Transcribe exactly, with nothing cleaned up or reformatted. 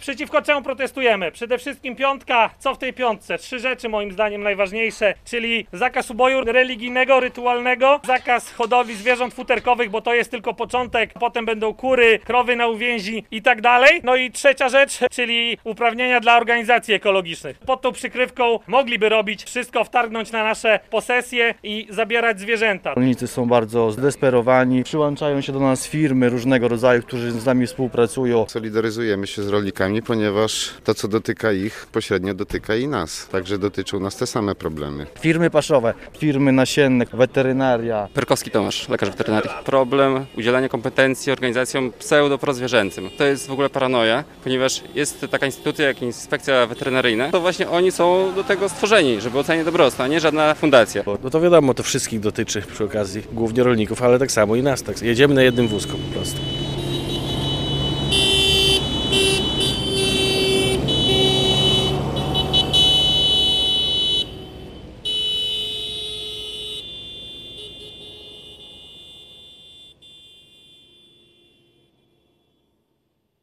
Przeciwko czemu protestujemy? Przede wszystkim piątka, co w tej piątce? Trzy rzeczy moim zdaniem najważniejsze, czyli zakaz uboju religijnego, rytualnego, zakaz hodowli zwierząt futerkowych, bo to jest tylko początek, potem będą kury, krowy na uwięzi i tak dalej. No i trzecia rzecz, czyli uprawnienia dla organizacji ekologicznych. Pod tą przykrywką mogliby robić wszystko, wtargnąć na nasze posesje i zabierać zwierzęta. Rolnicy są bardzo zdesperowani, przyłączają się do nas firmy różnego rodzaju, którzy z nami współpracują. Solidaryzujemy się z rolnikami, ponieważ to, co dotyka ich, pośrednio dotyka i nas. Także dotyczą nas te same problemy. Firmy paszowe, firmy nasienne, weterynaria. Perkowski Tomasz, lekarz weterynarii. Problem udzielania kompetencji organizacjom pseudo-prozwierzęcym. To jest w ogóle paranoja, ponieważ jest taka instytucja jak Inspekcja Weterynaryjna. To właśnie oni są do tego stworzeni, żeby ocenić dobrostan, a nie żadna fundacja. No to wiadomo, to wszystkich dotyczy przy okazji, głównie rolników, ale tak samo i nas. Tak. Jedziemy na jednym wózku po prostu.